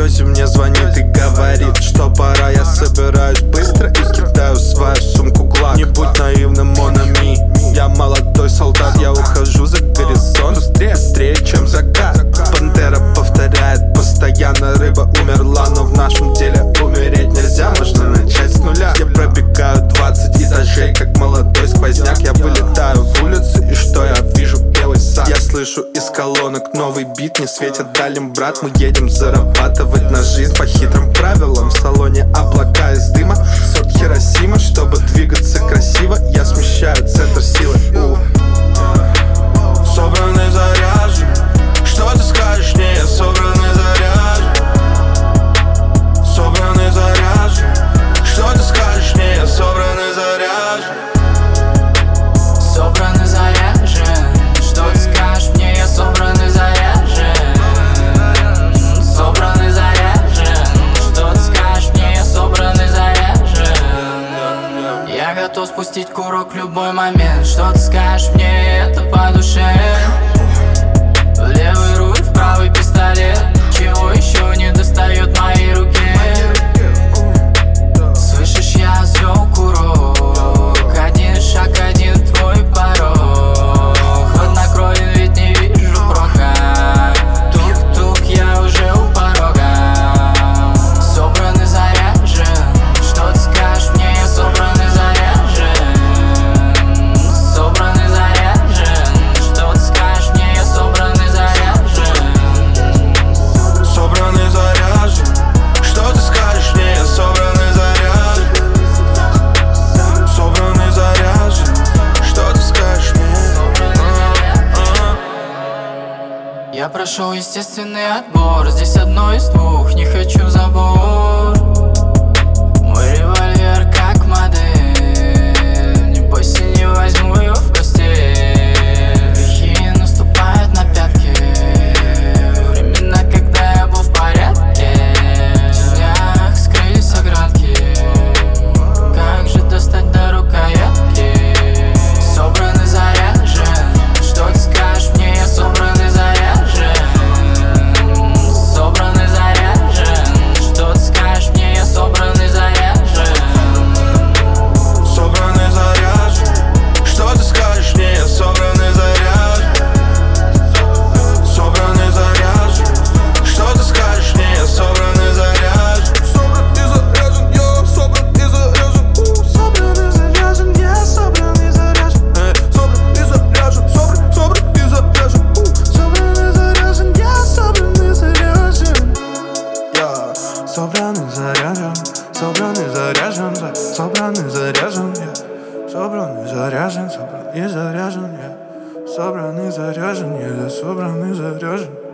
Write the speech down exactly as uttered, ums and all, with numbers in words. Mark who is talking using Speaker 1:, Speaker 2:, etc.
Speaker 1: тетя мне звонит и говорит, что пора. Я собираюсь быстро и кидаю свою сумку глак. Не будь наивным, mon ami. Я молодой солдат, я ухожу за горизонт. Быстрее, быстрее, чем закат. Пантера повторяет постоянно: рыба умерла, но в нашем деле умереть нельзя, можно начать с нуля. Я пробегаю двадцать этажей, как молодой сквозняк. Я вылетаю в улицу, и что я вижу? Белый сад. Я слышу из колонок новый бит, не светит далем, брат. Мы едем зарабатывать на жизнь по хитрым правилам. В салоне облака из дыма, сорт Хиросима. Чтобы двигаться красиво, я смещаю центр силы. У. Собранный, заряжен. Что ты скажешь мне? Я собранный, заряжен. Собранный, заряжен. Что ты скажешь мне? Я собранный, заряжен.
Speaker 2: Собранный, заряжен. Что ты скажешь мне? Я собранный, заряжен. Собранный, заряжен. Что ты скажешь мне? Я собранный, заряжен. Я готов спустить курок в любой момент. Что ты скажешь мне? Это по душе. В левый руль, в правый пистолет. Чего еще не достает моей руке? Слышишь, я звел курок. Один шаг, один твой порог. Хладнокровен, ведь не вижу прока. Тук-тук, я уже у порога. Собранный, заряжен. Что ты скажешь мне? Я собранный, заряжен. Собранный, заряжен. Что ты скажешь мне? Я собранный, заряжен.
Speaker 1: Собранный, заряжен. Что ты скажешь мне? Я собранный, заряжен. Собранный, заряжен. Что ты скажешь мне?
Speaker 2: Я прошел естественный отбор. Здесь одно из двух, не хочу забор. Мой револьвер как модель. Не бойся, не возьму ее в постель. Лихие наступают на пятки. Времена, когда я был в порядке. В тенях скрылись оградки. Как же достать до рукоятки? Собранный, заряжен. Что ты скажешь мне? Я собранный, заряжен. Собранный, заряжен. Что ты скажешь мне? Я собранный, заряжен.
Speaker 1: Собранный, заряжен. Что ты скажешь мне? Я собранный, заряжен. Собранный, заряжен. Что ты скажешь мне? Я собранный, заряжен. Собранный, заряжен. Я собранный, заряжен. Собранный, заряжен. Я собранный, заряжен. Собранный, заряжен. Собранный, собранный, заряжен. Собранный, заряжен. Я собранный, заряжен. Я собранный, заряжен. Собранный, заряжен. Собранный, заряжен. Я собранный, заряжен. Собранный, заряжен. Я собранный, заряжен. Я собранный, заряжен.